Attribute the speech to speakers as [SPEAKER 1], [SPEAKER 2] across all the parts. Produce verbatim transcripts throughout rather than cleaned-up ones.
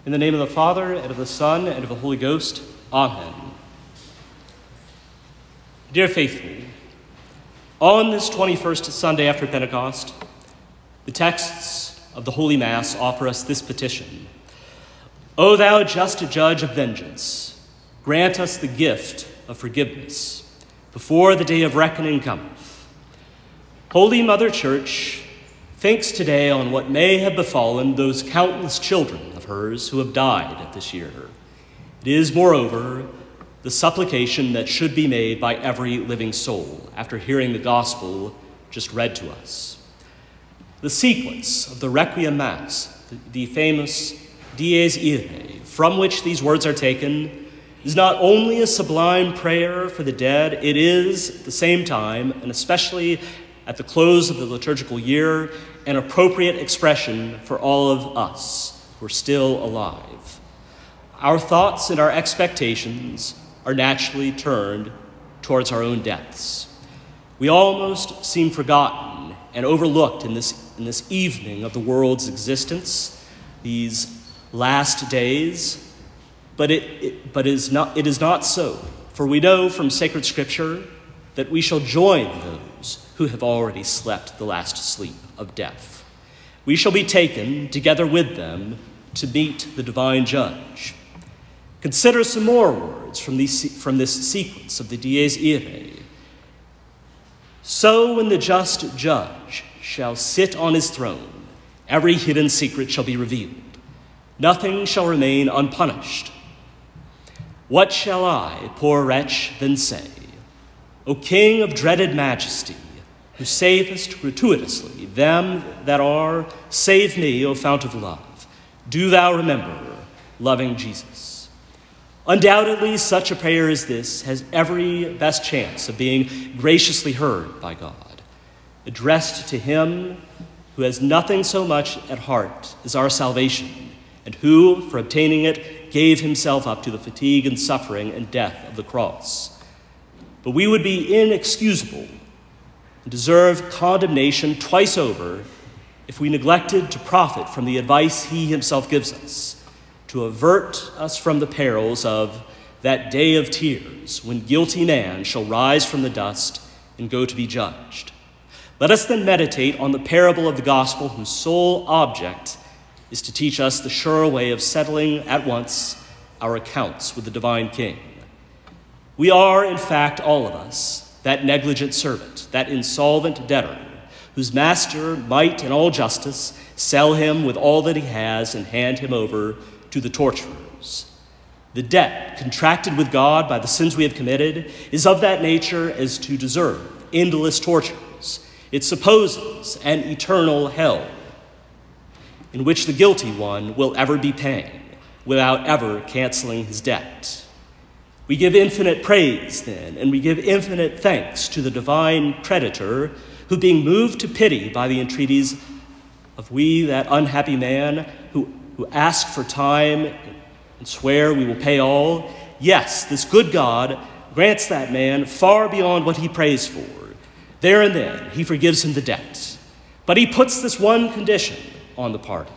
[SPEAKER 1] In the name of the Father, and of the Son, and of the Holy Ghost. Amen. Dear faithful, on this twenty-first Sunday after Pentecost, the texts of the Holy Mass offer us this petition. O thou just judge of vengeance, grant us the gift of forgiveness before the day of reckoning cometh. Holy Mother Church thinks today on what may have befallen those countless children of hers who have died this year. It is, moreover, the supplication that should be made by every living soul after hearing the gospel just read to us. The sequence of the Requiem Mass, the, the famous Dies Irae, from which these words are taken, is not only a sublime prayer for the dead, it is, at the same time, and especially at the close of the liturgical year, an appropriate expression for all of us who are still alive. Our thoughts and our expectations are naturally turned towards our own deaths. We almost seem forgotten and overlooked in this, in this evening of the world's existence, these last days, but it, it, but it, is not, it is not so. For we know from sacred scripture that we shall join those who have already slept the last sleep of death. We shall be taken together with them to meet the divine judge. Consider some more words from, these, from this sequence of the Dies Irae. So when the just judge shall sit on his throne, every hidden secret shall be revealed. Nothing shall remain unpunished. What shall I, poor wretch, then say? O King of dreaded majesty, who savest gratuitously them that are, save me, O fount of love. Do thou remember, loving Jesus. Undoubtedly, such a prayer as this has every best chance of being graciously heard by God, addressed to him who has nothing so much at heart as our salvation, and who, for obtaining it, gave himself up to the fatigue and suffering and death of the cross. But we would be inexcusable and deserve condemnation twice over if we neglected to profit from the advice he himself gives us, to avert us from the perils of that day of tears when guilty man shall rise from the dust and go to be judged. Let us then meditate on the parable of the gospel whose sole object is to teach us the sure way of settling at once our accounts with the divine King. We are, in fact, all of us, that negligent servant, that insolvent debtor, whose master might in all justice sell him with all that he has and hand him over to the torturers. The debt contracted with God by the sins we have committed is of that nature as to deserve endless tortures. It supposes an eternal hell in which the guilty one will ever be paying without ever canceling his debt. We give infinite praise, then, and we give infinite thanks to the divine creditor who, being moved to pity by the entreaties of we, that unhappy man, who, who ask for time and swear we will pay all, yes, this good God grants that man far beyond what he prays for. There and then, he forgives him the debt. But he puts this one condition on the pardon,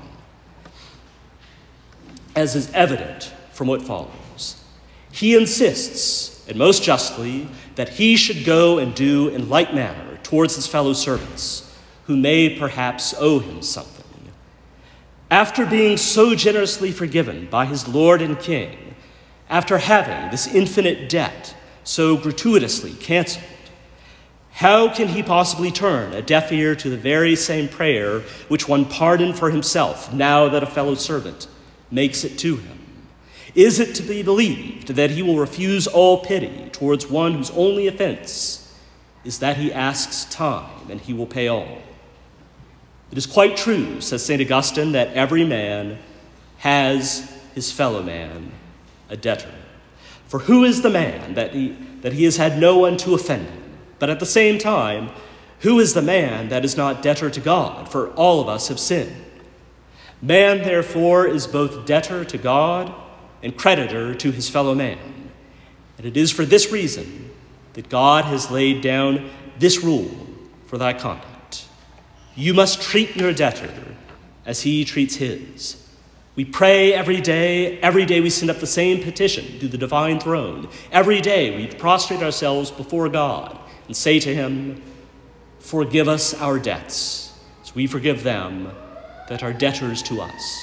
[SPEAKER 1] as is evident from what follows. He insists, and most justly, that he should go and do in like manner towards his fellow servants, who may perhaps owe him something. After being so generously forgiven by his Lord and King, after having this infinite debt so gratuitously canceled, how can he possibly turn a deaf ear to the very same prayer which won pardon for himself now that a fellow servant makes it to him? Is it to be believed that he will refuse all pity towards one whose only offense is that he asks time and he will pay all? It is quite true, says Saint Augustine, that every man has his fellow man a debtor. For who is the man that he, that he has had no one to offend him? But at the same time, who is the man that is not debtor to God? For all of us have sinned. Man, therefore, is both debtor to God and creditor to his fellow man. And it is for this reason that God has laid down this rule for thy conduct. You must treat your debtor as he treats his. We pray every day. Every day we send up the same petition to the divine throne. Every day we prostrate ourselves before God and say to him, forgive us our debts, as we forgive them that are debtors to us.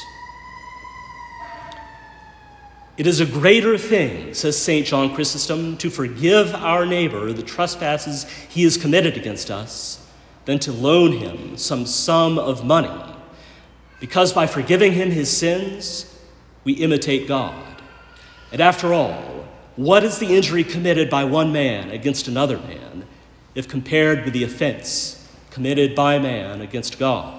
[SPEAKER 1] It is a greater thing, says Saint John Chrysostom, to forgive our neighbor the trespasses he has committed against us than to loan him some sum of money, because by forgiving him his sins, we imitate God. And after all, what is the injury committed by one man against another man if compared with the offense committed by man against God?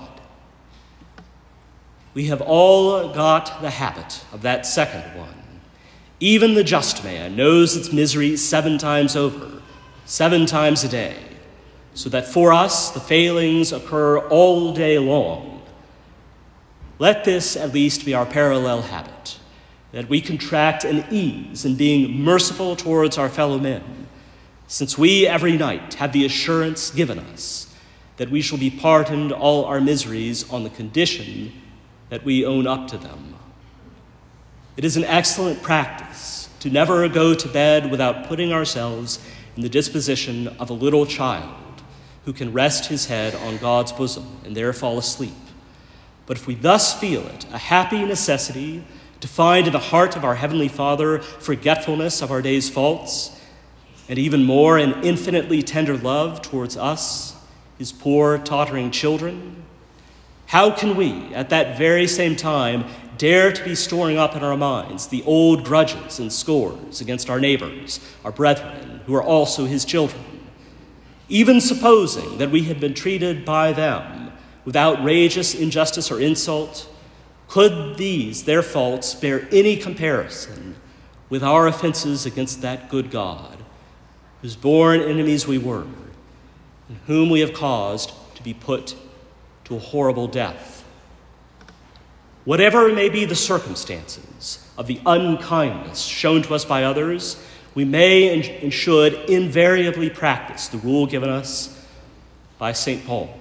[SPEAKER 1] We have all got the habit of that second one. Even the just man knows its misery seven times over, seven times a day, so that for us the failings occur all day long. Let this at least be our parallel habit, that we contract an ease in being merciful towards our fellow men, since we every night have the assurance given us that we shall be pardoned all our miseries on the condition that we own up to them. It is an excellent practice to never go to bed without putting ourselves in the disposition of a little child who can rest his head on God's bosom and there fall asleep. But if we thus feel it a happy necessity to find in the heart of our Heavenly Father forgetfulness of our day's faults, and even more an infinitely tender love towards us, his poor tottering children, how can we, at that very same time, dare to be storing up in our minds the old grudges and scores against our neighbors, our brethren, who are also his children, even supposing that we had been treated by them with outrageous injustice or insult? Could these, their faults, bear any comparison with our offenses against that good God, whose born enemies we were, and whom we have caused to be put to a horrible death? Whatever may be the circumstances of the unkindness shown to us by others, we may and should invariably practice the rule given us by Saint Paul.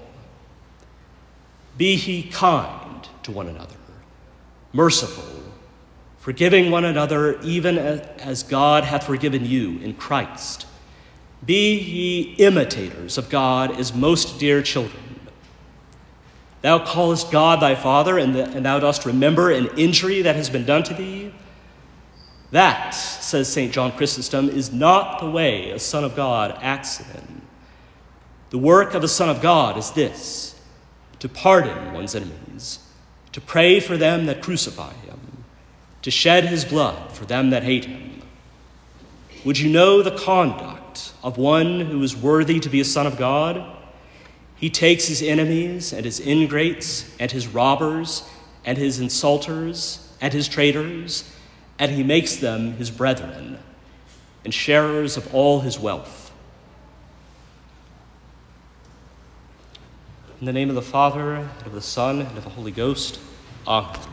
[SPEAKER 1] Be ye kind to one another, merciful, forgiving one another even as God hath forgiven you in Christ. Be ye imitators of God as most dear children. Thou callest God thy Father, and, the, and thou dost remember an injury that has been done to thee? That, says Saint John Chrysostom, is not the way a son of God acts in. The work of a son of God is this: to pardon one's enemies, to pray for them that crucify him, to shed his blood for them that hate him. Would you know the conduct of one who is worthy to be a son of God? He takes his enemies and his ingrates and his robbers and his insulters and his traitors, and he makes them his brethren and sharers of all his wealth. In the name of the Father, and of the Son, and of the Holy Ghost, Amen.